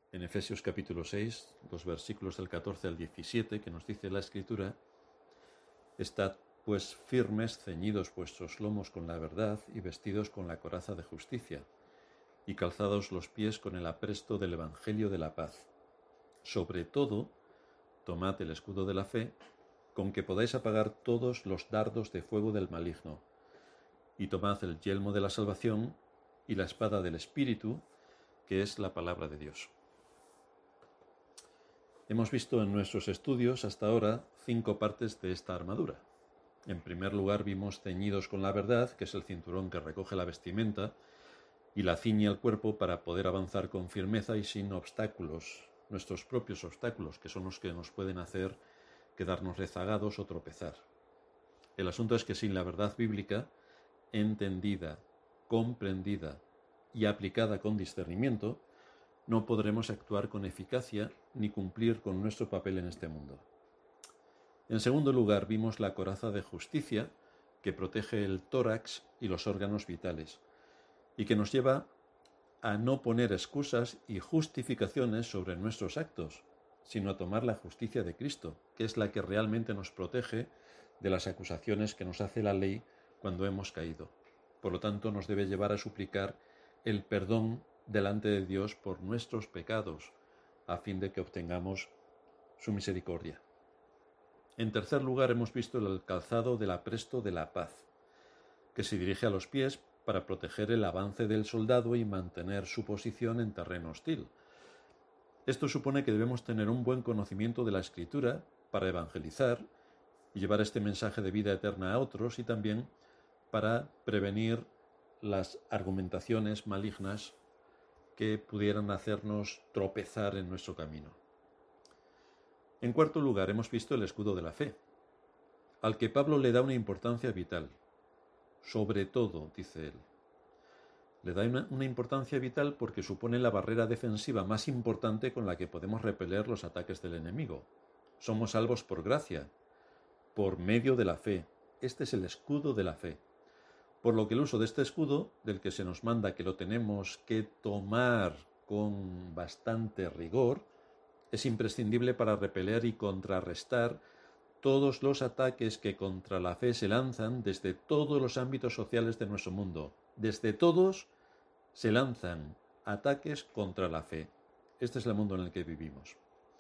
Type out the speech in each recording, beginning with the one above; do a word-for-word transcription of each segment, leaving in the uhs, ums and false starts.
En Efesios capítulo seis, los versículos del catorce al diecisiete, que nos dice la Escritura: «Estad pues firmes, ceñidos vuestros lomos con la verdad y vestidos con la coraza de justicia, y calzados los pies con el apresto del Evangelio de la paz. Sobre todo, tomad el escudo de la fe, con que podáis apagar todos los dardos de fuego del maligno, y tomad el yelmo de la salvación y la espada del Espíritu, que es la palabra de Dios». Hemos visto en nuestros estudios hasta ahora cinco partes de esta armadura. En primer lugar, vimos ceñidos con la verdad, que es el cinturón que recoge la vestimenta y la ciñe al cuerpo para poder avanzar con firmeza y sin obstáculos, nuestros propios obstáculos, que son los que nos pueden hacer quedarnos rezagados o tropezar. El asunto es que sin la verdad bíblica, entendida, comprendida y aplicada con discernimiento, no podremos actuar con eficacia ni cumplir con nuestro papel en este mundo. En segundo lugar, vimos la coraza de justicia, que protege el tórax y los órganos vitales, y que nos lleva a no poner excusas y justificaciones sobre nuestros actos, sino a tomar la justicia de Cristo, que es la que realmente nos protege de las acusaciones que nos hace la ley cuando hemos caído. Por lo tanto, nos debe llevar a suplicar el perdón delante de Dios por nuestros pecados, a fin de que obtengamos su misericordia. En tercer lugar, hemos visto el calzado del apresto de la paz, que se dirige a los pies para proteger el avance del soldado y mantener su posición en terreno hostil. Esto supone que debemos tener un buen conocimiento de la Escritura para evangelizar y llevar este mensaje de vida eterna a otros, y también para prevenir las argumentaciones malignas que pudieran hacernos tropezar en nuestro camino. En cuarto lugar, hemos visto el escudo de la fe, al que Pablo le da una importancia vital. Sobre todo, dice él. Le da una, una importancia vital porque supone la barrera defensiva más importante con la que podemos repeler los ataques del enemigo. Somos salvos por gracia, por medio de la fe. Este es el escudo de la fe. Por lo que el uso de este escudo, del que se nos manda que lo tenemos que tomar con bastante rigor, es imprescindible para repeler y contrarrestar todos los ataques que contra la fe se lanzan desde todos los ámbitos sociales de nuestro mundo. Desde todos se lanzan ataques contra la fe. Este es el mundo en el que vivimos.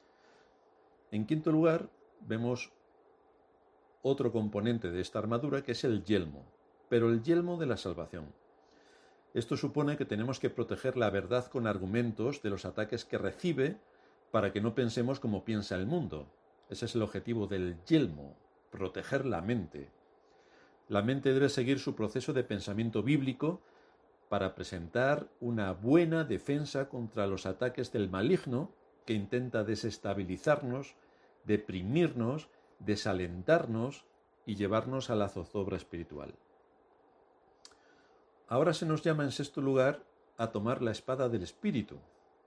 En quinto lugar, vemos otro componente de esta armadura, que es el yelmo, pero el yelmo de la salvación. Esto supone que tenemos que proteger la verdad con argumentos de los ataques que recibe para que no pensemos como piensa el mundo. Ese es el objetivo del yelmo, proteger la mente. La mente debe seguir su proceso de pensamiento bíblico para presentar una buena defensa contra los ataques del maligno, que intenta desestabilizarnos, deprimirnos, desalentarnos y llevarnos a la zozobra espiritual. Ahora se nos llama en sexto lugar a tomar la espada del Espíritu.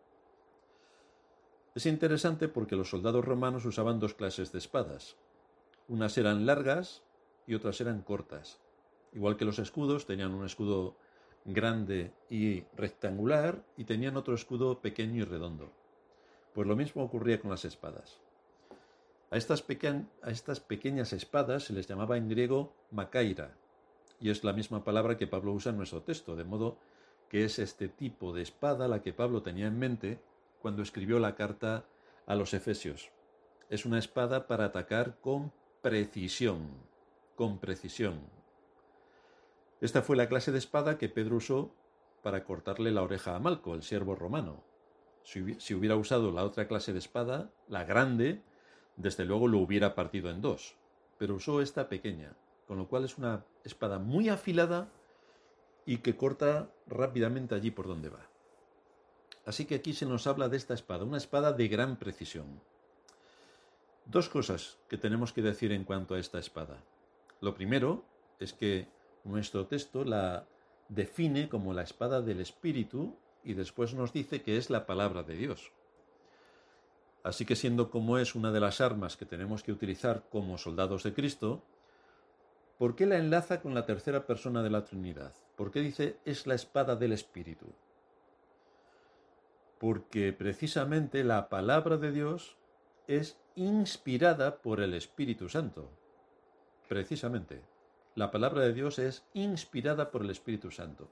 Es interesante porque los soldados romanos usaban dos clases de espadas. Unas eran largas y otras eran cortas. Igual que los escudos, tenían un escudo grande y rectangular y tenían otro escudo pequeño y redondo. Pues lo mismo ocurría con las espadas. A estas, peque- a estas pequeñas espadas se les llamaba en griego makaira, y es la misma palabra que Pablo usa en nuestro texto, de modo que es este tipo de espada la que Pablo tenía en mente cuando escribió la carta a los Efesios. Es una espada para atacar con precisión, con precisión. Esta fue la clase de espada que Pedro usó para cortarle la oreja a Malco, el siervo romano. Si, si hubiera usado la otra clase de espada, la grande, desde luego lo hubiera partido en dos, pero usó esta pequeña, con lo cual es una espada muy afilada y que corta rápidamente allí por donde va. Así que aquí se nos habla de esta espada, una espada de gran precisión. Dos cosas que tenemos que decir en cuanto a esta espada. Lo primero es que nuestro texto la define como la espada del Espíritu y después nos dice que es la palabra de Dios. Así que, siendo como es una de las armas que tenemos que utilizar como soldados de Cristo, ¿por qué la enlaza con la tercera persona de la Trinidad? ¿Por qué dice es la espada del Espíritu? porque precisamente la palabra de Dios es inspirada por el Espíritu Santo. Precisamente, la palabra de Dios es inspirada por el Espíritu Santo.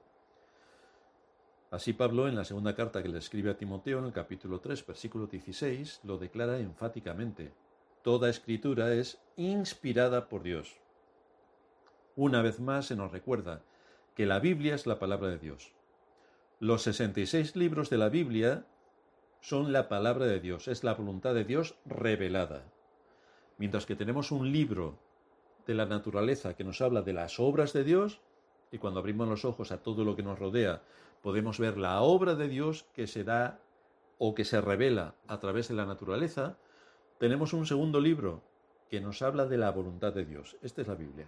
Así Pablo, en la segunda carta que le escribe a Timoteo, en el capítulo tres, versículo dieciséis, lo declara enfáticamente. Toda escritura es inspirada por Dios. Una vez más se nos recuerda que la Biblia es la palabra de Dios. Los sesenta y seis libros de la Biblia son la palabra de Dios, es la voluntad de Dios revelada. Mientras que tenemos un libro de la naturaleza que nos habla de las obras de Dios, y cuando abrimos los ojos a todo lo que nos rodea, podemos ver la obra de Dios que se da o que se revela a través de la naturaleza, tenemos un segundo libro que nos habla de la voluntad de Dios. Esta es la Biblia.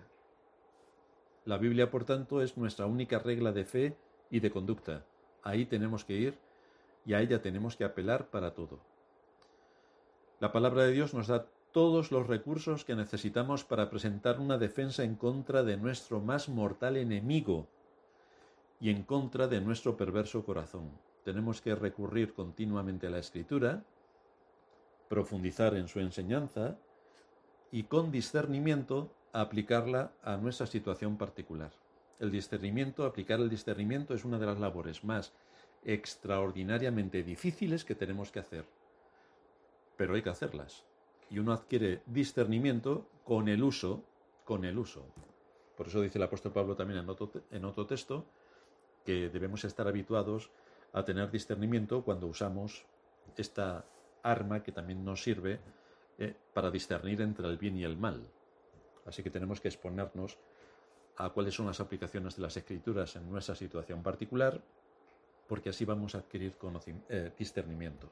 La Biblia, por tanto, es nuestra única regla de fe y de conducta. Ahí tenemos que ir y a ella tenemos que apelar para todo. La palabra de Dios nos da todos los recursos que necesitamos para presentar una defensa en contra de nuestro más mortal enemigo y en contra de nuestro perverso corazón. Tenemos que recurrir continuamente a la Escritura, profundizar en su enseñanza y con discernimiento aplicarla a nuestra situación particular. El discernimiento, aplicar el discernimiento es una de las labores más extraordinariamente difíciles que tenemos que hacer, pero hay que hacerlas. Y uno adquiere discernimiento con el uso, con el uso. Por eso dice el apóstol Pablo también en otro, en otro texto que debemos estar habituados a tener discernimiento cuando usamos esta arma que también nos sirve eh, para discernir entre el bien y el mal. Así que tenemos que exponernos a cuáles son las aplicaciones de las Escrituras en nuestra situación particular, porque así vamos a adquirir eh, discernimiento.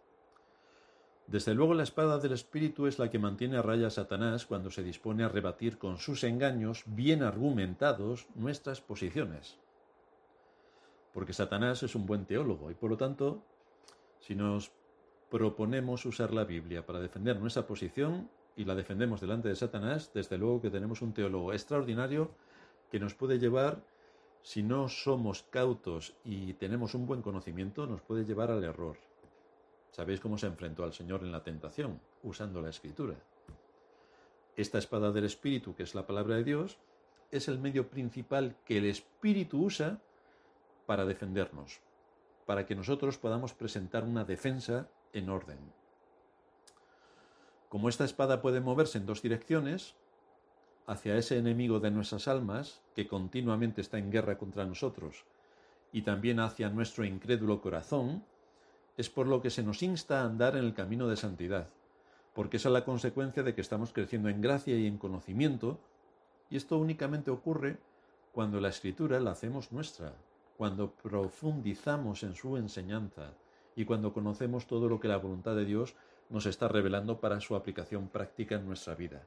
Desde luego la espada del Espíritu es la que mantiene a raya a Satanás cuando se dispone a rebatir con sus engaños bien argumentados nuestras posiciones. Porque Satanás es un buen teólogo y por lo tanto, si nos proponemos usar la Biblia para defender nuestra posición y la defendemos delante de Satanás, desde luego que tenemos un teólogo extraordinario que nos puede llevar, si no somos cautos y tenemos un buen conocimiento, nos puede llevar al error. ¿Sabéis cómo se enfrentó al Señor en la tentación? Usando la Escritura. Esta espada del Espíritu, que es la palabra de Dios, es el medio principal que el Espíritu usa para defendernos, para que nosotros podamos presentar una defensa en orden. Como esta espada puede moverse en dos direcciones, hacia ese enemigo de nuestras almas, que continuamente está en guerra contra nosotros, y también hacia nuestro incrédulo corazón, es por lo que se nos insta a andar en el camino de santidad, porque esa es la consecuencia de que estamos creciendo en gracia y en conocimiento, y esto únicamente ocurre cuando la Escritura la hacemos nuestra, cuando profundizamos en su enseñanza y cuando conocemos todo lo que la voluntad de Dios nos está revelando para su aplicación práctica en nuestra vida.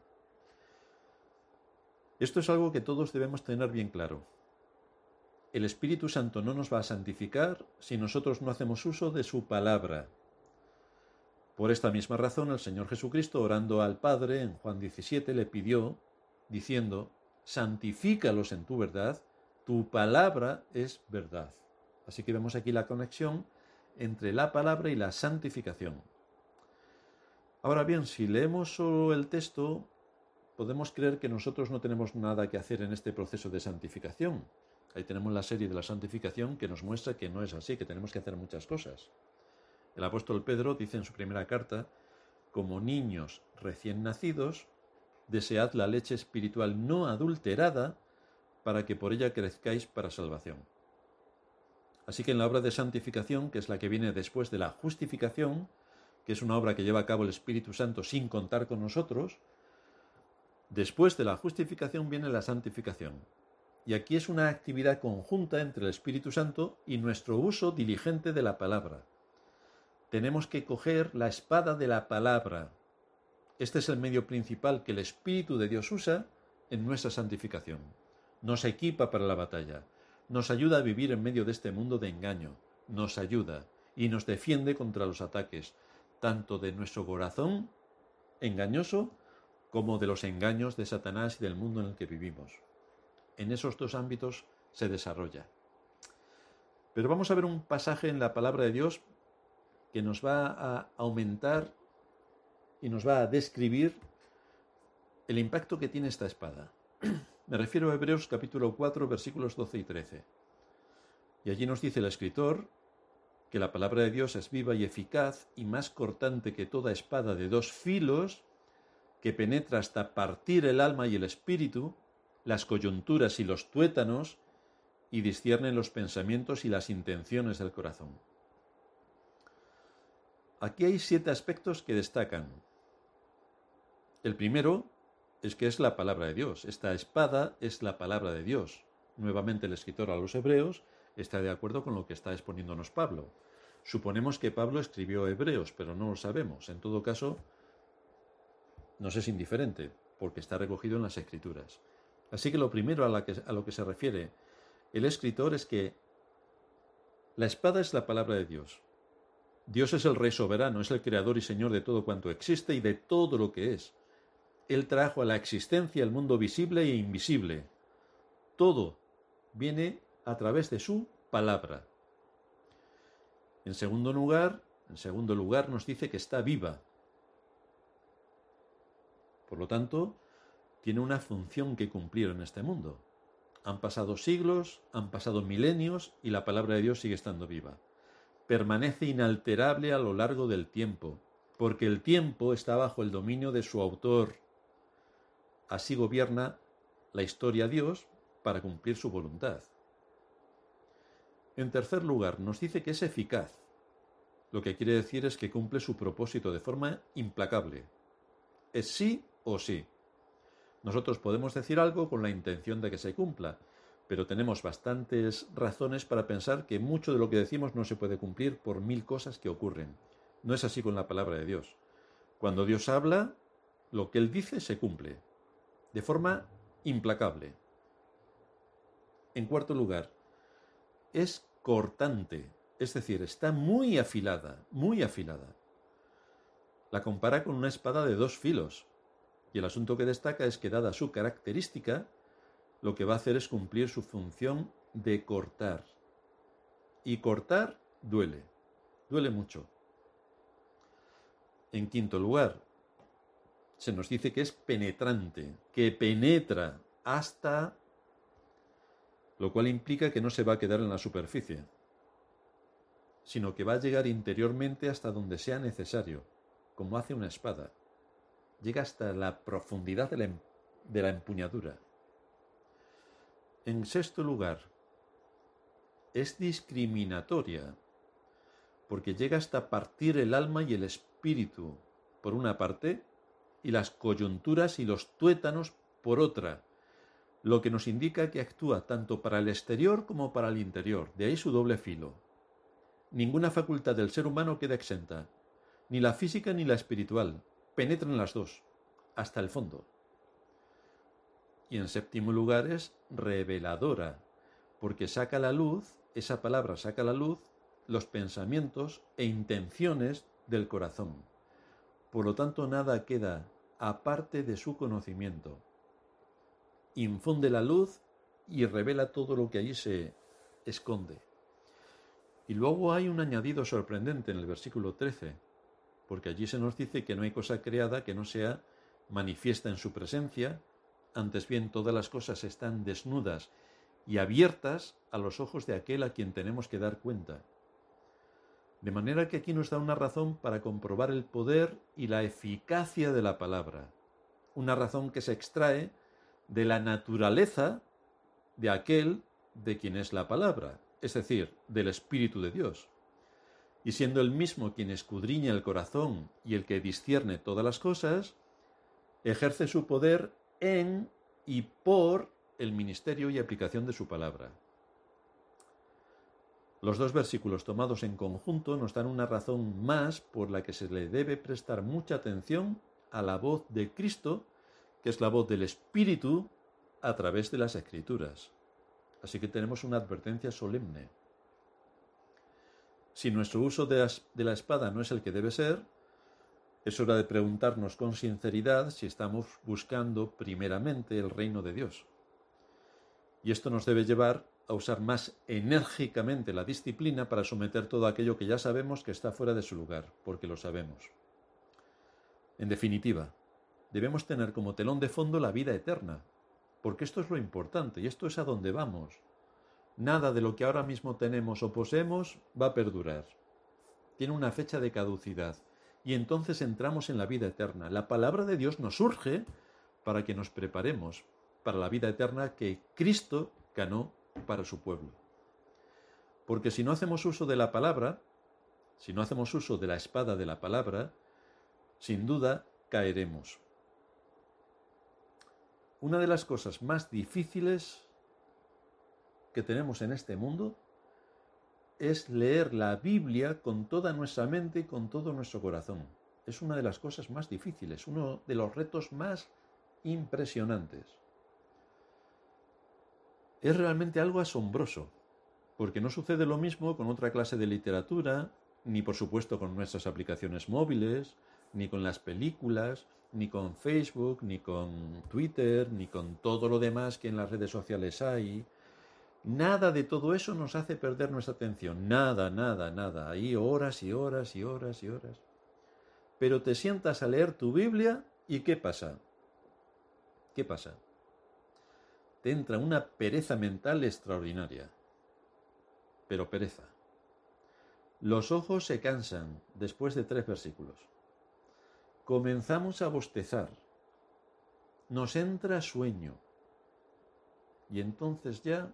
Esto es algo que todos debemos tener bien claro. El Espíritu Santo no nos va a santificar si nosotros no hacemos uso de su palabra. Por esta misma razón, el Señor Jesucristo, orando al Padre en Juan diecisiete, le pidió, diciendo, santifícalos en tu verdad, tu palabra es verdad. Así que vemos aquí la conexión entre la palabra y la santificación. Ahora bien, si leemos solo el texto, podemos creer que nosotros no tenemos nada que hacer en este proceso de santificación. Ahí tenemos la serie de la santificación que nos muestra que no es así, que tenemos que hacer muchas cosas. El apóstol Pedro dice en su primera carta, como niños recién nacidos, desead la leche espiritual no adulterada para que por ella crezcáis para salvación. Así que en la obra de santificación, que es la que viene después de la justificación, que es una obra que lleva a cabo el Espíritu Santo sin contar con nosotros, después de la justificación viene la santificación. Y aquí es una actividad conjunta entre el Espíritu Santo y nuestro uso diligente de la palabra. Tenemos que coger la espada de la palabra. Este es el medio principal que el Espíritu de Dios usa en nuestra santificación. Nos equipa para la batalla, nos ayuda a vivir en medio de este mundo de engaño, nos ayuda y nos defiende contra los ataques, tanto de nuestro corazón engañoso como de los engaños de Satanás y del mundo en el que vivimos. En esos dos ámbitos se desarrolla. Pero vamos a ver un pasaje en la palabra de Dios que nos va a aumentar y nos va a describir el impacto que tiene esta espada. Me refiero a Hebreos capítulo cuatro, versículos doce y trece. Y allí nos dice el escritor que la palabra de Dios es viva y eficaz y más cortante que toda espada de dos filos, que penetra hasta partir el alma y el espíritu, las coyunturas y los tuétanos, y discierne los pensamientos y las intenciones del corazón. Aquí hay siete aspectos que destacan. El primero es que es la palabra de Dios. Esta espada es la palabra de Dios. Nuevamente el escritor a los Hebreos está de acuerdo con lo que está exponiéndonos Pablo. Suponemos que Pablo escribió Hebreos, pero no lo sabemos. En todo caso, nos es indiferente, porque está recogido en las Escrituras. Así que lo primero a, la que, a lo que se refiere el escritor es que la espada es la palabra de Dios. Dios es el Rey soberano, es el creador y Señor de todo cuanto existe y de todo lo que es. Él trajo a la existencia el mundo visible e invisible. Todo viene a través de su palabra. En segundo lugar, en segundo lugar nos dice que está viva. Por lo tanto, tiene una función que cumplir en este mundo. Han pasado siglos, han pasado milenios y la palabra de Dios sigue estando viva. Permanece inalterable a lo largo del tiempo, porque el tiempo está bajo el dominio de su autor. Así gobierna la historia Dios para cumplir su voluntad. En tercer lugar, nos dice que es eficaz. Lo que quiere decir es que cumple su propósito de forma implacable. Es sí o sí. Nosotros podemos decir algo con la intención de que se cumpla, pero tenemos bastantes razones para pensar que mucho de lo que decimos no se puede cumplir por mil cosas que ocurren. No es así con la palabra de Dios. Cuando Dios habla, lo que Él dice se cumple, de forma implacable. En cuarto lugar, es cortante, es decir, está muy afilada, muy afilada. La compara con una espada de dos filos. Y el asunto que destaca es que, dada su característica, lo que va a hacer es cumplir su función de cortar. Y cortar duele, duele mucho. En quinto lugar, se nos dice que es penetrante, que penetra hasta, lo cual implica que no se va a quedar en la superficie, sino que va a llegar interiormente hasta donde sea necesario, como hace una espada. Llega hasta la profundidad de la, de la empuñadura. En sexto lugar, es discriminatoria, porque llega hasta partir el alma y el espíritu, por una parte, y las coyunturas y los tuétanos, por otra, lo que nos indica que actúa tanto para el exterior como para el interior, de ahí su doble filo. Ninguna facultad del ser humano queda exenta, ni la física ni la espiritual. Penetran las dos, hasta el fondo. Y en séptimo lugar es reveladora, porque saca a la luz, esa palabra saca a la luz, los pensamientos e intenciones del corazón. Por lo tanto, nada queda aparte de su conocimiento. Infunde la luz y revela todo lo que allí se esconde. Y luego hay un añadido sorprendente en el versículo trece, porque allí se nos dice que no hay cosa creada que no sea manifiesta en su presencia, antes bien todas las cosas están desnudas y abiertas a los ojos de aquel a quien tenemos que dar cuenta. De manera que aquí nos da una razón para comprobar el poder y la eficacia de la palabra, una razón que se extrae de la naturaleza de aquel de quien es la palabra, es decir, del Espíritu de Dios. Y siendo él mismo quien escudriña el corazón y el que discierne todas las cosas, ejerce su poder en y por el ministerio y aplicación de su palabra. Los dos versículos tomados en conjunto nos dan una razón más por la que se le debe prestar mucha atención a la voz de Cristo, que es la voz del Espíritu a través de las Escrituras. Así que tenemos una advertencia solemne. Si nuestro uso de la espada no es el que debe ser, es hora de preguntarnos con sinceridad si estamos buscando primeramente el reino de Dios. Y esto nos debe llevar a usar más enérgicamente la disciplina para someter todo aquello que ya sabemos que está fuera de su lugar, porque lo sabemos. En definitiva, debemos tener como telón de fondo la vida eterna, porque esto es lo importante y esto es a donde vamos. Nada de lo que ahora mismo tenemos o poseemos va a perdurar. Tiene una fecha de caducidad y entonces entramos en la vida eterna. La palabra de Dios nos urge para que nos preparemos para la vida eterna que Cristo ganó para su pueblo. Porque si no hacemos uso de la palabra, si no hacemos uso de la espada de la palabra, sin duda caeremos. Una de las cosas más difíciles que tenemos en este mundo es leer la Biblia con toda nuestra mente y con todo nuestro corazón. Es una de las cosas más difíciles, uno de los retos más impresionantes. Es realmente algo asombroso, porque no sucede lo mismo con otra clase de literatura, ni por supuesto con nuestras aplicaciones móviles, ni con las películas, ni con Facebook, ni con Twitter, ni con todo lo demás que en las redes sociales hay. Nada de todo eso nos hace perder nuestra atención. Nada, nada, nada. Ahí horas y horas y horas y horas. Pero te sientas a leer tu Biblia y ¿qué pasa? ¿Qué pasa? Te entra una pereza mental extraordinaria. Pero pereza. Los ojos se cansan después de tres versículos. Comenzamos a bostezar. Nos entra sueño. Y entonces ya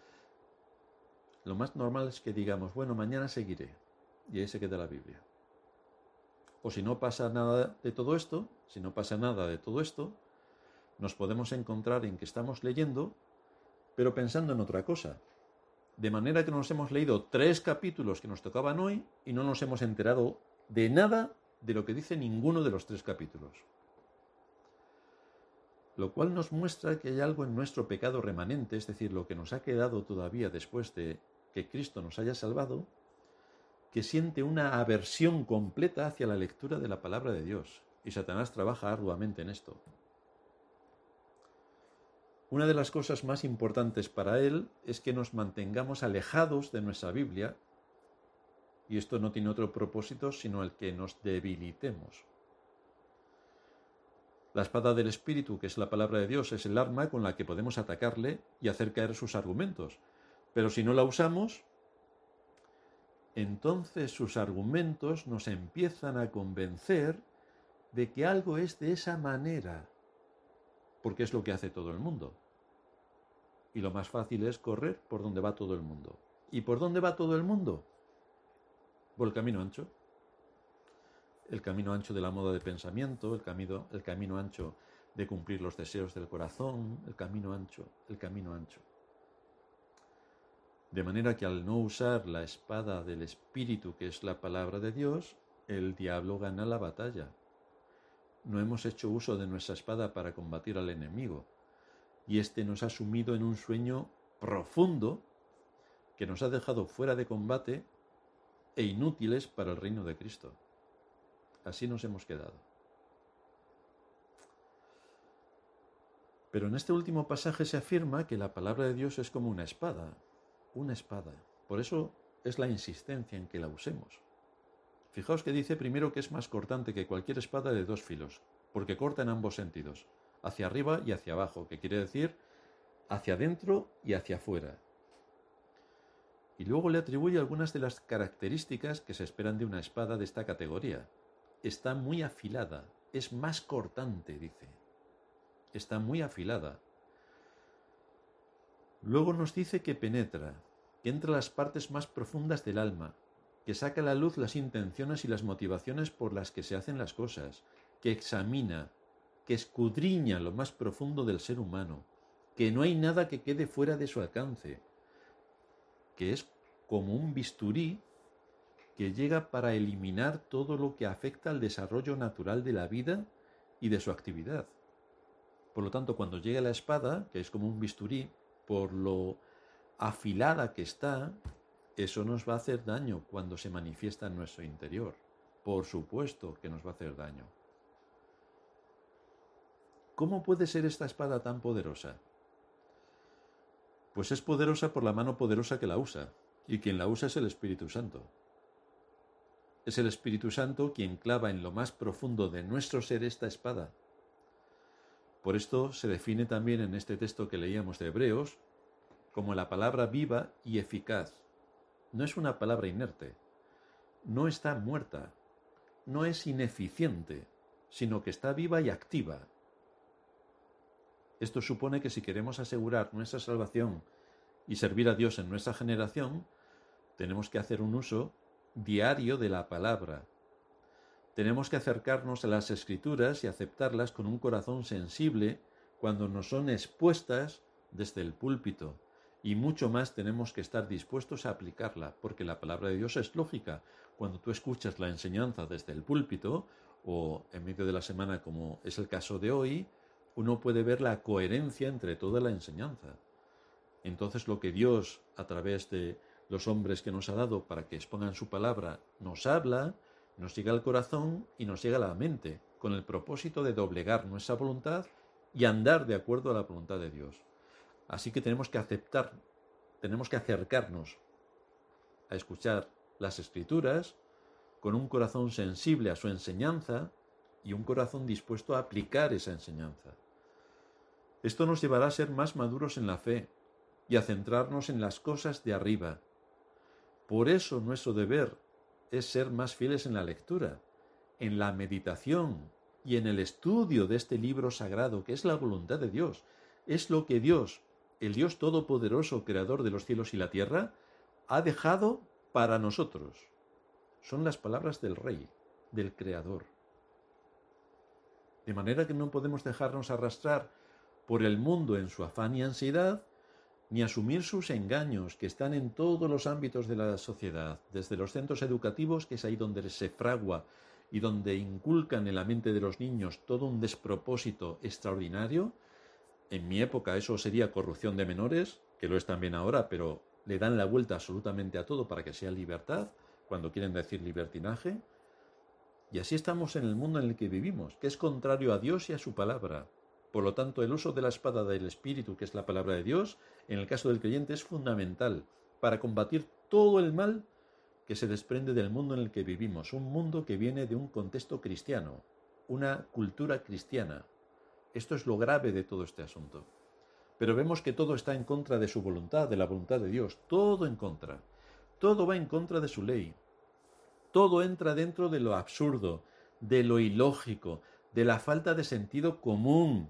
lo más normal es que digamos, bueno, mañana seguiré. Y ahí se queda la Biblia. O si no pasa nada de todo esto, si no pasa nada de todo esto, nos podemos encontrar en que estamos leyendo, pero pensando en otra cosa. De manera que nos hemos leído tres capítulos que nos tocaban hoy y no nos hemos enterado de nada de lo que dice ninguno de los tres capítulos. Lo cual nos muestra que hay algo en nuestro pecado remanente, es decir, lo que nos ha quedado todavía después de que Cristo nos haya salvado, que siente una aversión completa hacia la lectura de la palabra de Dios. Y Satanás trabaja arduamente en esto. Una de las cosas más importantes para él es que nos mantengamos alejados de nuestra Biblia, y esto no tiene otro propósito sino el que nos debilitemos. La espada del Espíritu, que es la palabra de Dios, es el arma con la que podemos atacarle y hacer caer sus argumentos. Pero si no la usamos, entonces sus argumentos nos empiezan a convencer de que algo es de esa manera, porque es lo que hace todo el mundo. Y lo más fácil es correr por donde va todo el mundo. ¿Y por dónde va todo el mundo? Por el camino ancho. El camino ancho de la moda de pensamiento, el camino, el camino ancho de cumplir los deseos del corazón, el camino ancho, el camino ancho. De manera que al no usar la espada del Espíritu, que es la palabra de Dios, el diablo gana la batalla. No hemos hecho uso de nuestra espada para combatir al enemigo, y éste nos ha sumido en un sueño profundo que nos ha dejado fuera de combate e inútiles para el reino de Cristo. Así nos hemos quedado. Pero en este último pasaje se afirma que la palabra de Dios es como una espada, una espada. Por eso es la insistencia en que la usemos. Fijaos que dice primero que es más cortante que cualquier espada de dos filos, porque corta en ambos sentidos, hacia arriba y hacia abajo, que quiere decir hacia adentro y hacia afuera. Y luego le atribuye algunas de las características que se esperan de una espada de esta categoría. Está muy afilada, es más cortante, dice. Está muy afilada. Luego nos dice que penetra, que entra a las partes más profundas del alma, que saca a la luz las intenciones y las motivaciones por las que se hacen las cosas, que examina, que escudriña lo más profundo del ser humano, que no hay nada que quede fuera de su alcance, que es como un bisturí que llega para eliminar todo lo que afecta al desarrollo natural de la vida y de su actividad. Por lo tanto, cuando llega la espada, que es como un bisturí, por lo afilada que está, eso nos va a hacer daño cuando se manifiesta en nuestro interior. Por supuesto que nos va a hacer daño. ¿Cómo puede ser esta espada tan poderosa? Pues es poderosa por la mano poderosa que la usa, y quien la usa es el Espíritu Santo. Es el Espíritu Santo quien clava en lo más profundo de nuestro ser esta espada. Por esto se define también en este texto que leíamos de Hebreos como la palabra viva y eficaz. No es una palabra inerte, no está muerta, no es ineficiente, sino que está viva y activa. Esto supone que si queremos asegurar nuestra salvación y servir a Dios en nuestra generación, tenemos que hacer un uso diario de la palabra. Tenemos que acercarnos a las Escrituras y aceptarlas con un corazón sensible cuando nos son expuestas desde el púlpito. Y mucho más tenemos que estar dispuestos a aplicarla, porque la palabra de Dios es lógica. Cuando tú escuchas la enseñanza desde el púlpito, o en medio de la semana como es el caso de hoy, uno puede ver la coherencia entre toda la enseñanza. Entonces lo que Dios, a través de los hombres que nos ha dado para que expongan su palabra, nos habla, nos llega al corazón y nos llega a la mente, con el propósito de doblegar nuestra voluntad y andar de acuerdo a la voluntad de Dios. Así que tenemos que aceptar, tenemos que acercarnos a escuchar las Escrituras con un corazón sensible a su enseñanza y un corazón dispuesto a aplicar esa enseñanza. Esto nos llevará a ser más maduros en la fe y a centrarnos en las cosas de arriba. Por eso nuestro deber es ser más fieles en la lectura, en la meditación y en el estudio de este libro sagrado que es la voluntad de Dios. Es lo que Dios, el Dios Todopoderoso, Creador de los cielos y la tierra, ha dejado para nosotros. Son las palabras del Rey, del Creador. De manera que no podemos dejarnos arrastrar por el mundo en su afán y ansiedad, ni asumir sus engaños que están en todos los ámbitos de la sociedad, desde los centros educativos, que es ahí donde se fragua y donde inculcan en la mente de los niños todo un despropósito extraordinario. En mi época eso sería corrupción de menores, que lo es también ahora, pero le dan la vuelta absolutamente a todo para que sea libertad, cuando quieren decir libertinaje. Y así estamos en el mundo en el que vivimos, que es contrario a Dios y a su palabra. Por lo tanto, el uso de la espada del Espíritu, que es la palabra de Dios, en el caso del creyente es fundamental para combatir todo el mal que se desprende del mundo en el que vivimos, un mundo que viene de un contexto cristiano, una cultura cristiana. Esto es lo grave de todo este asunto. Pero vemos que todo está en contra de su voluntad, de la voluntad de Dios, todo en contra. Todo va en contra de su ley. Todo entra dentro de lo absurdo, de lo ilógico, de la falta de sentido común.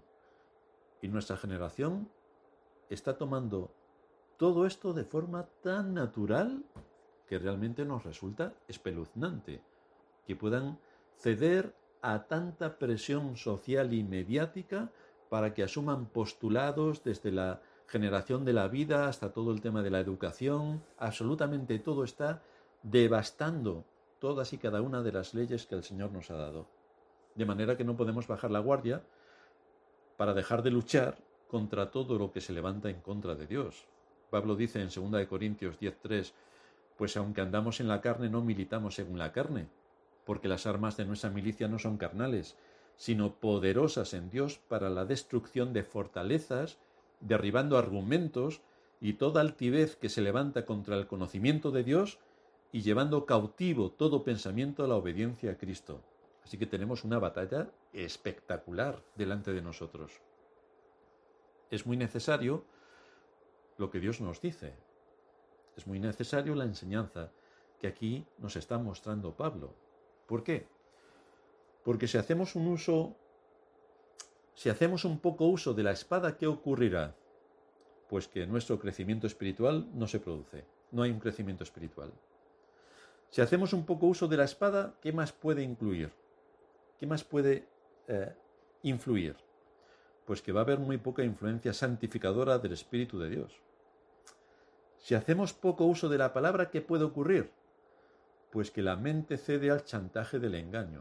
Y nuestra generación está tomando todo esto de forma tan natural que realmente nos resulta espeluznante, que puedan ceder a tanta presión social y mediática para que asuman postulados desde la generación de la vida hasta todo el tema de la educación. Absolutamente todo está devastando todas y cada una de las leyes que el Señor nos ha dado. De manera que no podemos bajar la guardia para dejar de luchar contra todo lo que se levanta en contra de Dios. Pablo dice en segunda de Corintios diez tres, pues aunque andamos en la carne no militamos según la carne, porque las armas de nuestra milicia no son carnales, sino poderosas en Dios para la destrucción de fortalezas, derribando argumentos y toda altivez que se levanta contra el conocimiento de Dios y llevando cautivo todo pensamiento a la obediencia a Cristo. Así que tenemos una batalla espectacular delante de nosotros. Es muy necesario lo que Dios nos dice. Es muy necesario la enseñanza que aquí nos está mostrando Pablo. ¿Por qué? Porque si hacemos un uso, si hacemos un poco uso de la espada, ¿qué ocurrirá? Pues que nuestro crecimiento espiritual no se produce. No hay un crecimiento espiritual. Si hacemos un poco uso de la espada, ¿qué más puede incluir? ¿Qué más puede eh, influir? Pues que va a haber muy poca influencia santificadora del Espíritu de Dios. Si hacemos poco uso de la palabra, ¿qué puede ocurrir? Pues que la mente cede al chantaje del engaño.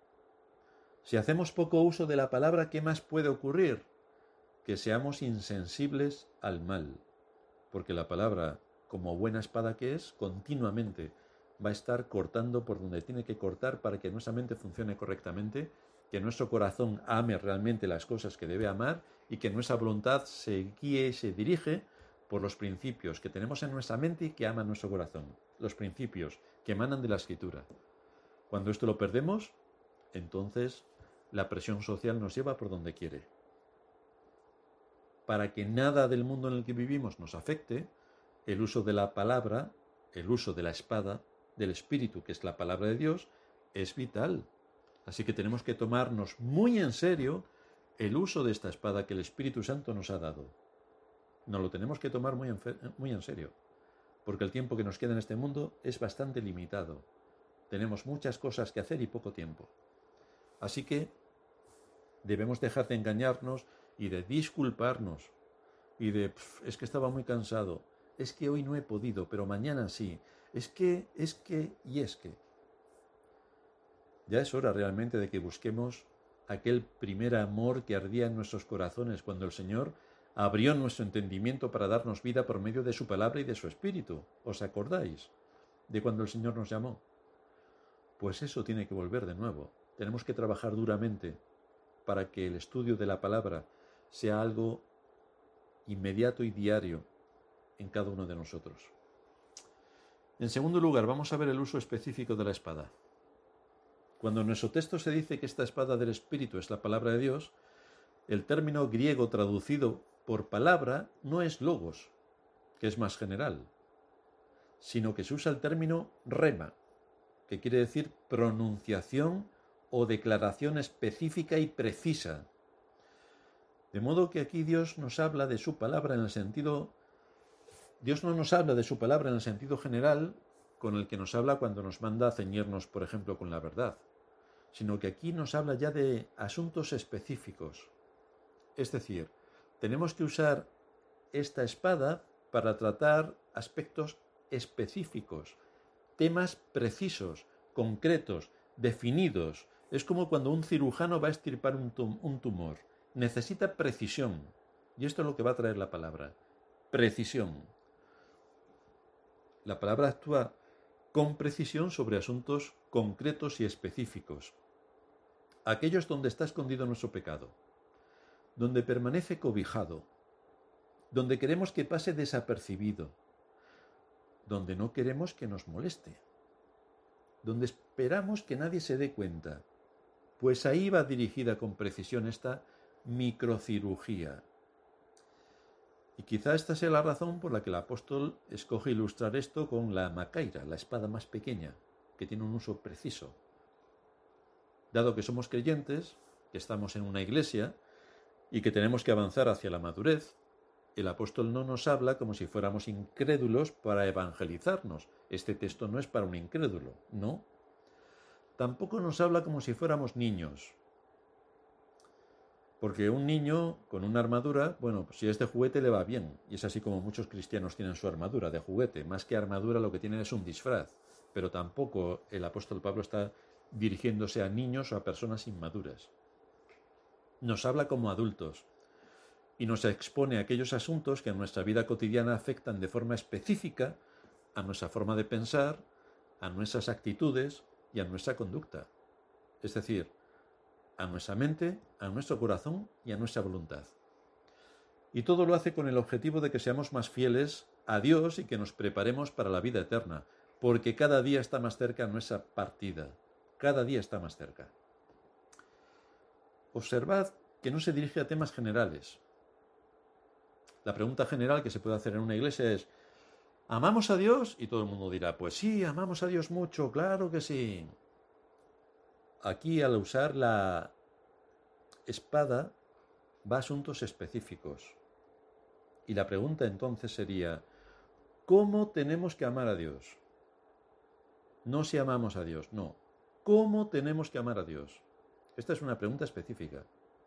Si hacemos poco uso de la palabra, ¿qué más puede ocurrir? Que seamos insensibles al mal. Porque la palabra, como buena espada que es, continuamente va a estar cortando por donde tiene que cortar para que nuestra mente funcione correctamente, que nuestro corazón ame realmente las cosas que debe amar y que nuestra voluntad se guíe y se dirige por los principios que tenemos en nuestra mente y que aman nuestro corazón, los principios que emanan de la Escritura. Cuando esto lo perdemos, entonces la presión social nos lleva por donde quiere. Para que nada del mundo en el que vivimos nos afecte, el uso de la palabra, el uso de la espada del Espíritu, que es la palabra de Dios, es vital. Así que tenemos que tomarnos muy en serio el uso de esta espada que el Espíritu Santo nos ha dado. Nos lo tenemos que tomar muy en, muy en serio, porque el tiempo que nos queda en este mundo es bastante limitado. Tenemos muchas cosas que hacer y poco tiempo. Así que debemos dejar de engañarnos y de disculparnos y de, es que estaba muy cansado, es que hoy no he podido, pero mañana sí, es que, es que y es que. Ya es hora realmente de que busquemos aquel primer amor que ardía en nuestros corazones cuando el Señor abrió nuestro entendimiento para darnos vida por medio de su palabra y de su Espíritu. ¿Os acordáis de cuando el Señor nos llamó? Pues eso tiene que volver de nuevo. Tenemos que trabajar duramente para que el estudio de la palabra sea algo inmediato y diario en cada uno de nosotros. En segundo lugar, vamos a ver el uso específico de la espada. Cuando en nuestro texto se dice que esta espada del Espíritu es la palabra de Dios, el término griego traducido por palabra no es logos, que es más general, sino que se usa el término rema, que quiere decir pronunciación o declaración específica y precisa. De modo que aquí Dios nos habla de su palabra en el sentido... Dios no nos habla de su palabra en el sentido general con el que nos habla cuando nos manda a ceñirnos, por ejemplo, con la verdad, sino que aquí nos habla ya de asuntos específicos. Es decir, tenemos que usar esta espada para tratar aspectos específicos, temas precisos, concretos, definidos. Es como cuando un cirujano va a extirpar un, tum- un tumor. Necesita precisión. Y esto es lo que va a traer la palabra. Precisión. La palabra actúa con precisión sobre asuntos concretos y específicos. Aquellos donde está escondido nuestro pecado, donde permanece cobijado, donde queremos que pase desapercibido, donde no queremos que nos moleste, donde esperamos que nadie se dé cuenta. Pues ahí va dirigida con precisión esta microcirugía. Y quizá esta sea la razón por la que el apóstol escoge ilustrar esto con la macaira, la espada más pequeña, que tiene un uso preciso. Dado que somos creyentes, que estamos en una iglesia y que tenemos que avanzar hacia la madurez, el apóstol no nos habla como si fuéramos incrédulos para evangelizarnos. Este texto no es para un incrédulo, no. Tampoco nos habla como si fuéramos niños. Porque un niño con una armadura, bueno, si es de juguete le va bien. Y es así como muchos cristianos tienen su armadura de juguete. Más que armadura lo que tienen es un disfraz. Pero tampoco el apóstol Pablo está dirigiéndose a niños o a personas inmaduras. Nos habla como adultos y nos expone a aquellos asuntos que en nuestra vida cotidiana afectan de forma específica a nuestra forma de pensar, a nuestras actitudes y a nuestra conducta. Es decir, a nuestra mente, a nuestro corazón y a nuestra voluntad. Y todo lo hace con el objetivo de que seamos más fieles a Dios y que nos preparemos para la vida eterna, porque cada día está más cerca nuestra partida. Cada día está más cerca. Observad que no se dirige a temas generales. La pregunta general que se puede hacer en una iglesia es: ¿amamos a Dios? Y todo el mundo dirá: pues sí, amamos a Dios mucho, claro que sí. Aquí, al usar la espada, va a asuntos específicos. Y la pregunta entonces sería: ¿cómo tenemos que amar a Dios? No si amamos a Dios, no. ¿Cómo tenemos que amar a Dios? Esta es una pregunta específica.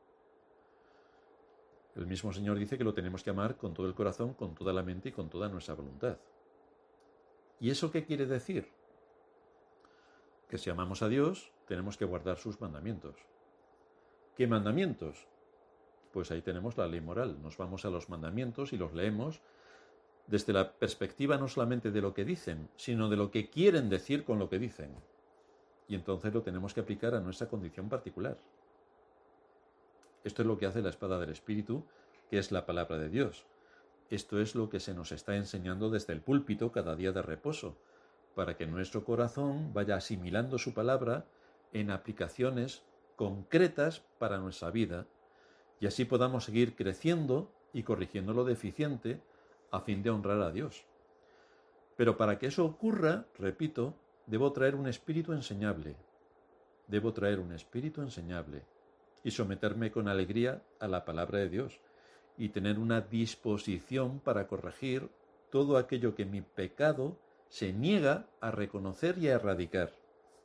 El mismo Señor dice que lo tenemos que amar con todo el corazón, con toda la mente y con toda nuestra voluntad. ¿Y eso qué quiere decir? Que si amamos a Dios, tenemos que guardar sus mandamientos. ¿Qué mandamientos? Pues ahí tenemos la ley moral. Nos vamos a los mandamientos y los leemos desde la perspectiva no solamente de lo que dicen, sino de lo que quieren decir con lo que dicen. Y entonces lo tenemos que aplicar a nuestra condición particular. Esto es lo que hace la espada del Espíritu, que es la palabra de Dios. Esto es lo que se nos está enseñando desde el púlpito cada día de reposo, para que nuestro corazón vaya asimilando su palabra en aplicaciones concretas para nuestra vida, y así podamos seguir creciendo y corrigiendo lo deficiente a fin de honrar a Dios. Pero para que eso ocurra, repito, debo traer un espíritu enseñable. Debo traer un espíritu enseñable y someterme con alegría a la palabra de Dios y tener una disposición para corregir todo aquello que mi pecado se niega a reconocer y a erradicar.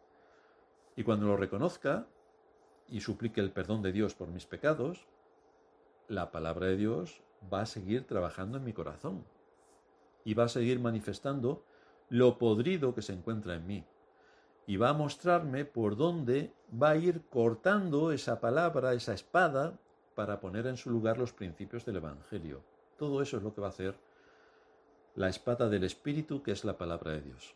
Y cuando lo reconozca y suplique el perdón de Dios por mis pecados, la palabra de Dios va a seguir trabajando en mi corazón y va a seguir manifestando lo podrido que se encuentra en mí. Y va a mostrarme por dónde va a ir cortando esa palabra, esa espada, para poner en su lugar los principios del Evangelio. Todo eso es lo que va a hacer la espada del Espíritu, que es la palabra de Dios.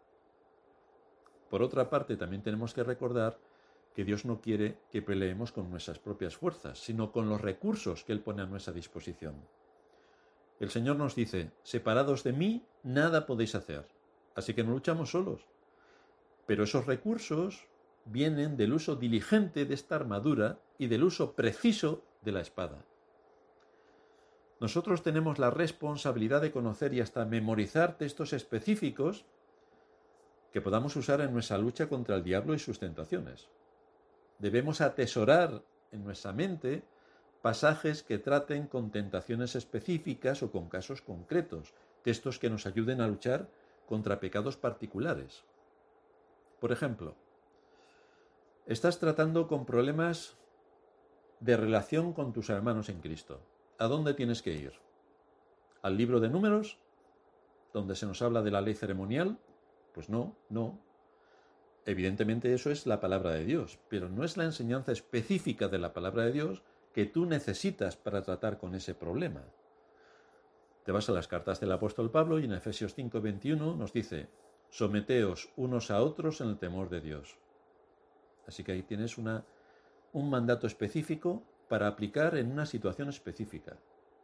Por otra parte, también tenemos que recordar que Dios no quiere que peleemos con nuestras propias fuerzas, sino con los recursos que Él pone a nuestra disposición. El Señor nos dice: separados de mí, nada podéis hacer. Así que no luchamos solos. Pero esos recursos vienen del uso diligente de esta armadura y del uso preciso de la espada. Nosotros tenemos la responsabilidad de conocer y hasta memorizar textos específicos que podamos usar en nuestra lucha contra el diablo y sus tentaciones. Debemos atesorar en nuestra mente pasajes que traten con tentaciones específicas o con casos concretos, textos que nos ayuden a luchar contra pecados particulares. Por ejemplo, estás tratando con problemas de relación con tus hermanos en Cristo. ¿A dónde tienes que ir? ¿Al libro de Números, donde se nos habla de la ley ceremonial? Pues no, no. Evidentemente eso es la palabra de Dios, pero no es la enseñanza específica de la palabra de Dios que tú necesitas para tratar con ese problema. Te vas a las cartas del apóstol Pablo y en Efesios cinco veintiuno nos dice: someteos unos a otros en el temor de Dios. Así que ahí tienes una, un mandato específico para aplicar en una situación específica.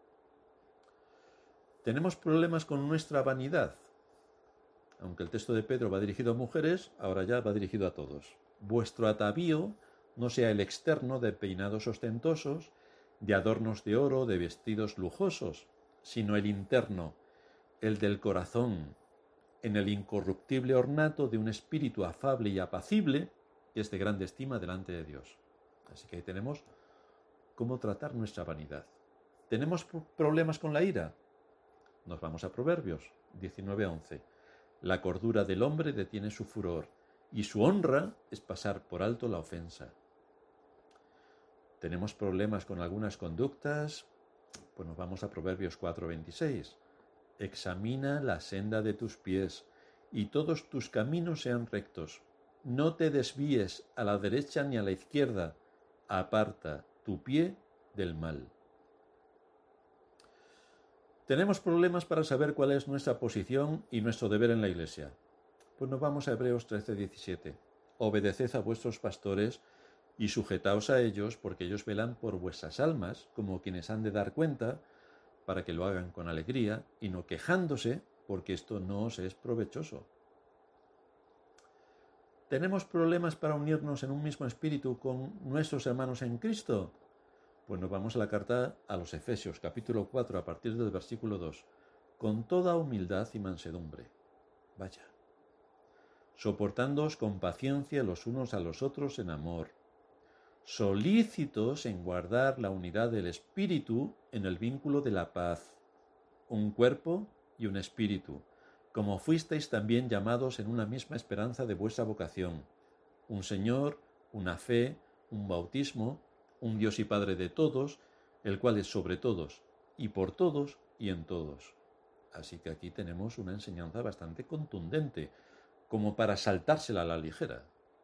Tenemos problemas con nuestra vanidad. Aunque el texto de Pedro va dirigido a mujeres, ahora ya va dirigido a todos. Vuestro atavío no sea el externo de peinados ostentosos, de adornos de oro, de vestidos lujosos, sino el interno, el del corazón, en el incorruptible ornato de un espíritu afable y apacible, que es de grande estima delante de Dios. Así que ahí tenemos cómo tratar nuestra vanidad. ¿Tenemos problemas con la ira? Nos vamos a Proverbios diecinueve once. La cordura del hombre detiene su furor, y su honra es pasar por alto la ofensa. ¿Tenemos problemas con algunas conductas? Pues nos vamos a Proverbios cuatro veintiséis. Examina la senda de tus pies, y todos tus caminos sean rectos. No te desvíes a la derecha ni a la izquierda. Aparta tu pie del mal. ¿Tenemos problemas para saber cuál es nuestra posición y nuestro deber en la Iglesia? Pues nos vamos a Hebreos trece diecisiete. Obedeced a vuestros pastores y sujetaos a ellos, porque ellos velan por vuestras almas, como quienes han de dar cuenta, para que lo hagan con alegría y no quejándose, porque esto no os es provechoso. ¿Tenemos problemas para unirnos en un mismo espíritu con nuestros hermanos en Cristo? Pues nos vamos a la carta a los Efesios, capítulo cuatro, a partir del versículo dos. Con toda humildad y mansedumbre. Vaya. Soportándoos con paciencia los unos a los otros en amor. Solícitos en guardar la unidad del espíritu en el vínculo de la paz. Un cuerpo y un espíritu, como fuisteis también llamados en una misma esperanza de vuestra vocación. Un Señor, una fe, un bautismo, un Dios y Padre de todos, el cual es sobre todos, y por todos, y en todos. Así que aquí tenemos una enseñanza bastante contundente, como para saltársela a la ligera.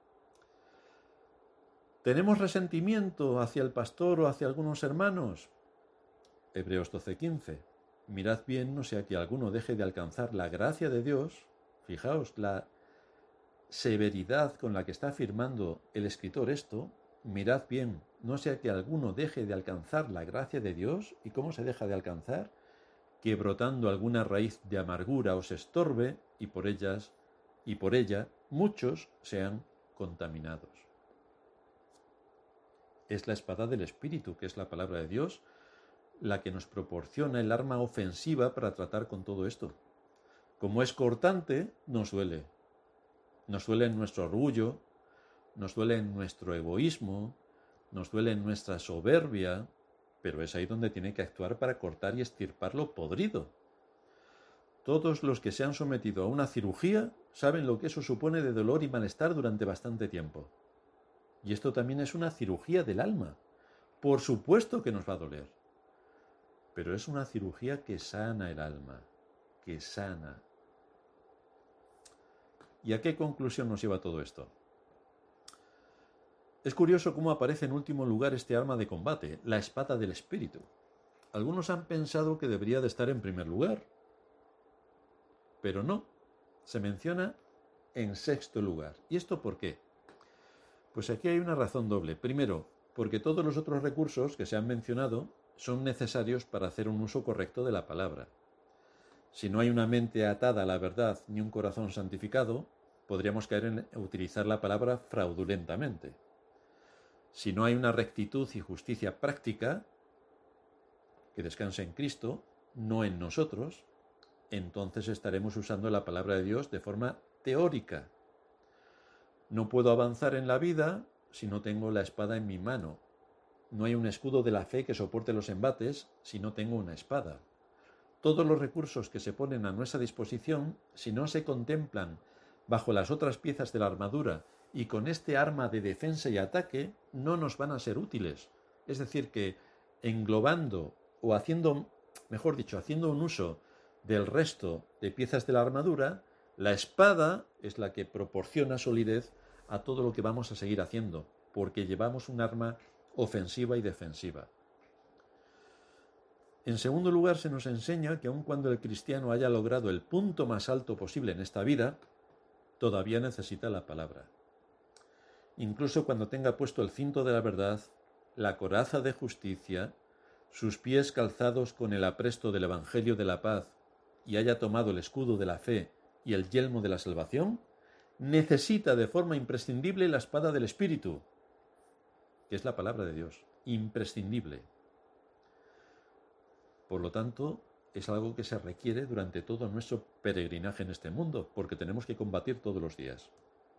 ¿Tenemos resentimiento hacia el pastor o hacia algunos hermanos? Hebreos doce quince. Mirad bien, no sea que alguno deje de alcanzar la gracia de Dios. Fijaos la severidad con la que está afirmando el escritor esto. Mirad bien, no sea que alguno deje de alcanzar la gracia de Dios. ¿Y cómo se deja de alcanzar? que brotando alguna raíz de amargura os estorbe y por ellas y por ella muchos sean contaminados. Es la espada del Espíritu, que es la palabra de Dios, la que nos proporciona el arma ofensiva para tratar con todo esto. Como es cortante, nos duele. Nos duele en nuestro orgullo, nos duele en nuestro egoísmo, nos duele en nuestra soberbia, pero es ahí donde tiene que actuar para cortar y extirpar lo podrido. Todos los que se han sometido a una cirugía saben lo que eso supone de dolor y malestar durante bastante tiempo. Y esto también es una cirugía del alma. Por supuesto que nos va a doler. Pero es una cirugía que sana el alma, que sana. ¿Y a qué conclusión nos lleva todo esto? Es curioso cómo aparece en último lugar este arma de combate, la espada del Espíritu. Algunos han pensado que debería de estar en primer lugar, pero no, se menciona en sexto lugar. ¿Y esto por qué? Pues aquí hay una razón doble. Primero, porque todos los otros recursos que se han mencionado son necesarios para hacer un uso correcto de la palabra. Si no hay una mente atada a la verdad ni un corazón santificado, podríamos caer en utilizar la palabra fraudulentamente. Si no hay una rectitud y justicia práctica, que descansa en Cristo, no en nosotros, entonces estaremos usando la palabra de Dios de forma teórica. No puedo avanzar en la vida si no tengo la espada en mi mano. No hay un escudo de la fe que soporte los embates si no tengo una espada. Todos los recursos que se ponen a nuestra disposición, si no se contemplan bajo las otras piezas de la armadura y con este arma de defensa y ataque, no nos van a ser útiles. Es decir, que englobando o haciendo, mejor dicho, haciendo un uso del resto de piezas de la armadura, la espada es la que proporciona solidez a todo lo que vamos a seguir haciendo, porque llevamos un arma ofensiva y defensiva. En segundo lugar, se nos enseña que aun cuando el cristiano haya logrado el punto más alto posible en esta vida, todavía necesita la palabra. Incluso cuando tenga puesto el cinto de la verdad, la coraza de justicia, sus pies calzados con el apresto del Evangelio de la paz y haya tomado el escudo de la fe y el yelmo de la salvación, necesita de forma imprescindible la espada del Espíritu, que es la palabra de Dios, imprescindible. Por lo tanto, es algo que se requiere durante todo nuestro peregrinaje en este mundo, porque tenemos que combatir todos los días.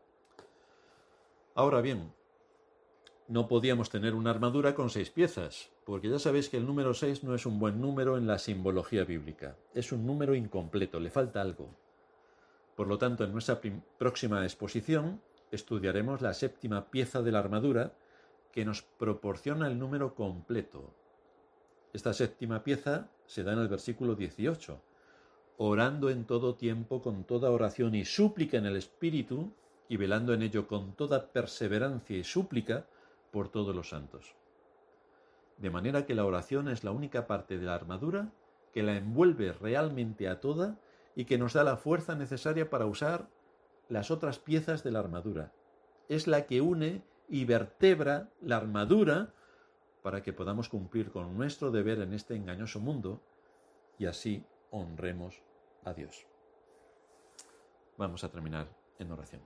Ahora bien, no podíamos tener una armadura con seis piezas, porque ya sabéis que el número seis no es un buen número en la simbología bíblica. Es un número incompleto, le falta algo. Por lo tanto, en nuestra próxima exposición estudiaremos la séptima pieza de la armadura, que nos proporciona el número completo. Esta séptima pieza se da en el versículo dieciocho. Orando en todo tiempo con toda oración y súplica en el Espíritu, y velando en ello con toda perseverancia y súplica por todos los santos. De manera que la oración es la única parte de la armadura que la envuelve realmente a toda y que nos da la fuerza necesaria para usar las otras piezas de la armadura. Es la que une y vertebra la armadura para que podamos cumplir con nuestro deber en este engañoso mundo y así honremos a Dios. Vamos a terminar en oración.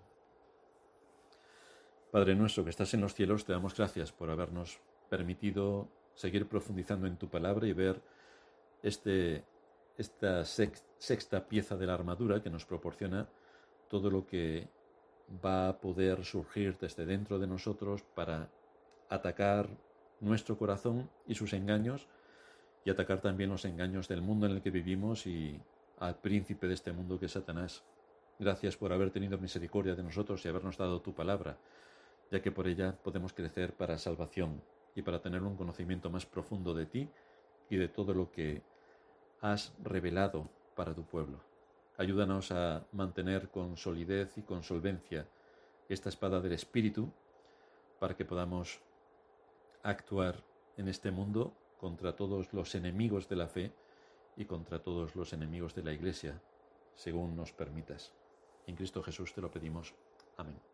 Padre nuestro que estás en los cielos, te damos gracias por habernos permitido seguir profundizando en tu palabra y ver este, esta sexta pieza de la armadura que nos proporciona todo lo que va a poder surgir desde dentro de nosotros para atacar nuestro corazón y sus engaños y atacar también los engaños del mundo en el que vivimos y al príncipe de este mundo que es Satanás. Gracias por haber tenido misericordia de nosotros y habernos dado tu palabra, ya que por ella podemos crecer para salvación y para tener un conocimiento más profundo de ti y de todo lo que has revelado para tu pueblo. Ayúdanos a mantener con solidez y con solvencia esta espada del Espíritu para que podamos actuar en este mundo contra todos los enemigos de la fe y contra todos los enemigos de la Iglesia, según nos permitas. En Cristo Jesús te lo pedimos. Amén.